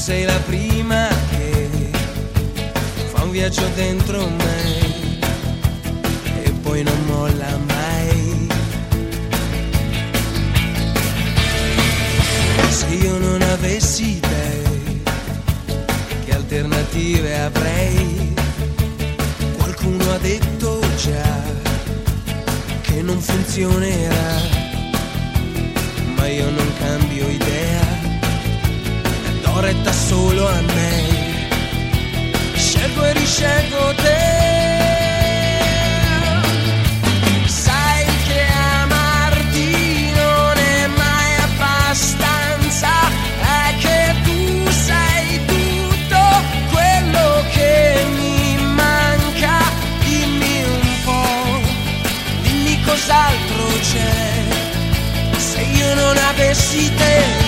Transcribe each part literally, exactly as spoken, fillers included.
sei la prima che fa un viaggio dentro me e poi non molla mai. Se io non avessi te, che alternative avrei? Qualcuno ha detto già che non funzionerà, ma io non cambio idea, do retta solo a me, scelgo e riscelgo te. Sai che amarti non è mai abbastanza, è che tu sei tutto quello che mi manca. Dimmi un po', dimmi cos'altro c'è, se io non avessi te.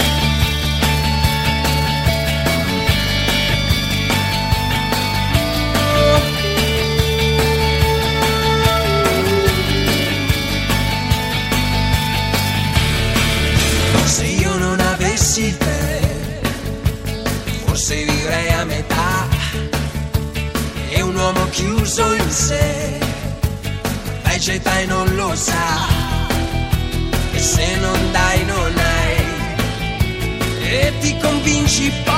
Se io non avessi te, forse vivrei a metà, e un uomo chiuso in sé vegeta e non lo sa, e se non dai non hai, e ti convinci poi